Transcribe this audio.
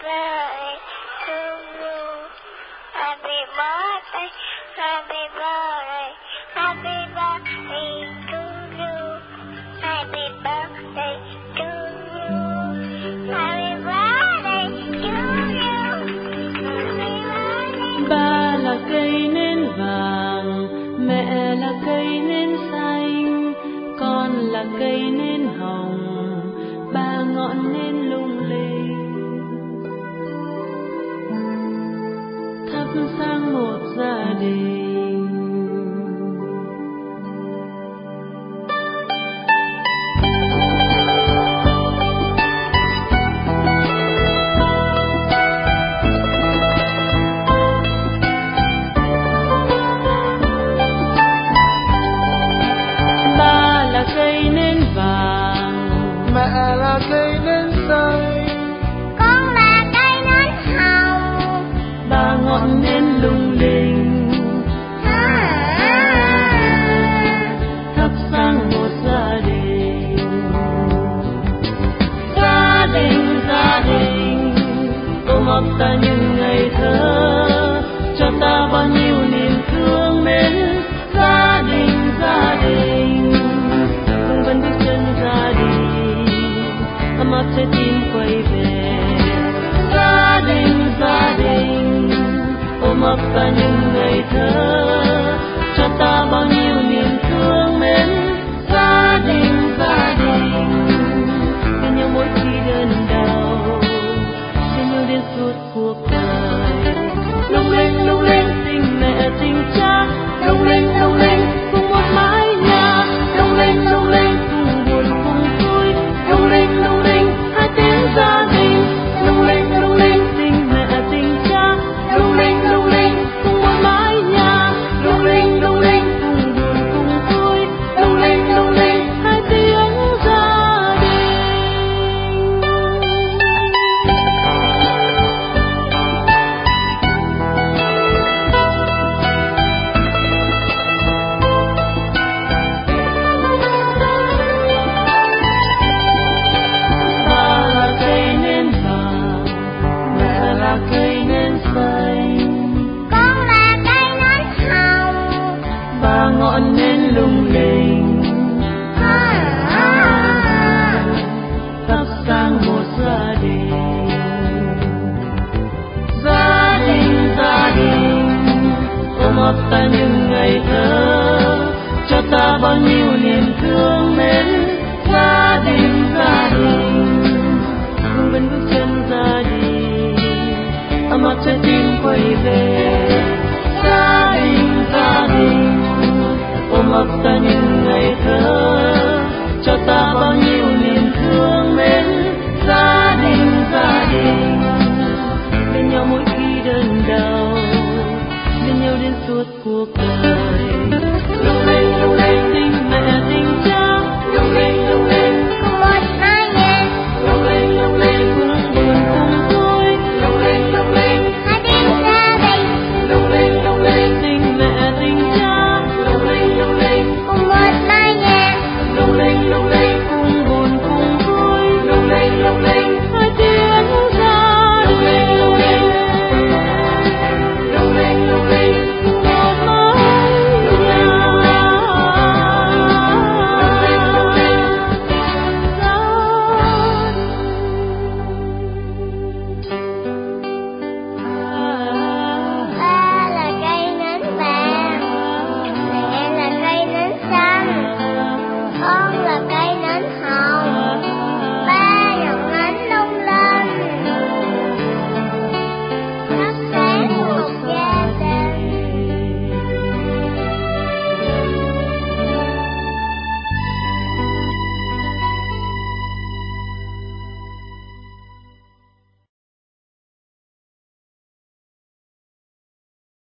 birthday to you. Happy birthday, happy birthday, happy birthday to you. Happy birthday to you. Happy birthday to you. Happy birthday. Ba là cây nến vàng, mẹ là cây nến xanh, con là cây nến hồng, ba ngọn nến lung linh thắp sáng một gia đình. Ba là cây nến vàng, mẹ là cây nến xanh, Con là cây nến hồng. ba ngọn nến lung linh thắp sáng một gia đình. Gia đình, gia đình ôm ấp ta những ngày thơ, cho ta bao nhiêu niềm thương mến. Gia đình, gia đình hương vẫn bước chân gia đình, ấm áp trái tim quay về. Gia đình ôm ấp ta những